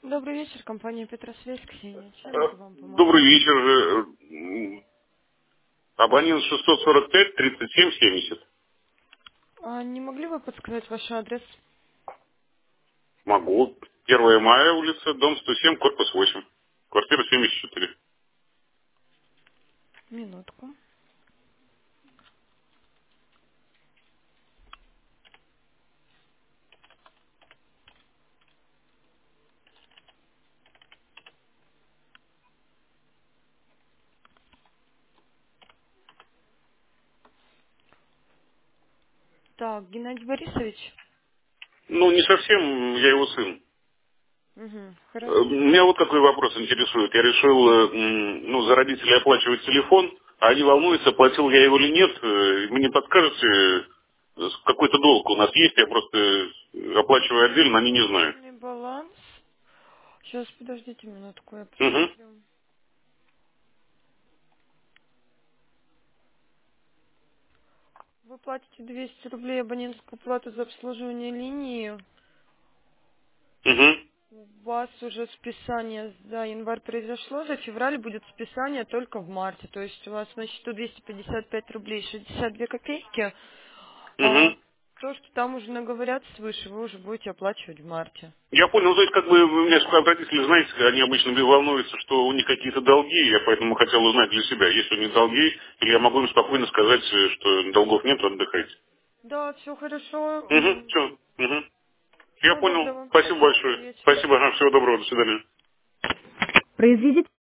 Добрый вечер, компания Петросвязь, Ксения. Чем Э, могу вам помочь? Добрый вечер. Абонент 645 37 70. А не могли бы подсказать ваш адрес? Могу. 1 мая, улица, дом 107, корпус 8. Квартира 74. Минутку. Так, Геннадий Борисович? Ну, не совсем, я его сын. Угу, хорошо. Меня вот какой вопрос интересует. Я решил, за родителей оплачивать телефон, а они волнуются, платил я его или нет. Вы не подскажете, какой-то долг у нас есть, я просто оплачиваю отдельно, они не знают. Минимальный баланс. Сейчас, подождите минутку, я Угу, посмотрю. Вы платите 200 рублей абонентскую плату за обслуживание линии. угу, У вас уже списание за январь произошло, за февраль будет списание только в марте. То есть у вас на счету 255 рублей 62 копейки. угу. А то, что там уже наговорят свыше, вы уже будете оплачивать в марте. Я понял, то есть как бы у меня сколько родители, знаете, они обычно волнуются, что у них какие-то долги, я поэтому хотел узнать для себя, есть у них долги, или я могу им спокойно сказать, что долгов нет, отдыхайте. Да, все хорошо. Угу, все. Угу. Я Всего понял. доброго. Спасибо Спасибо за большое. вечер. Спасибо, всего доброго, до свидания. Произведите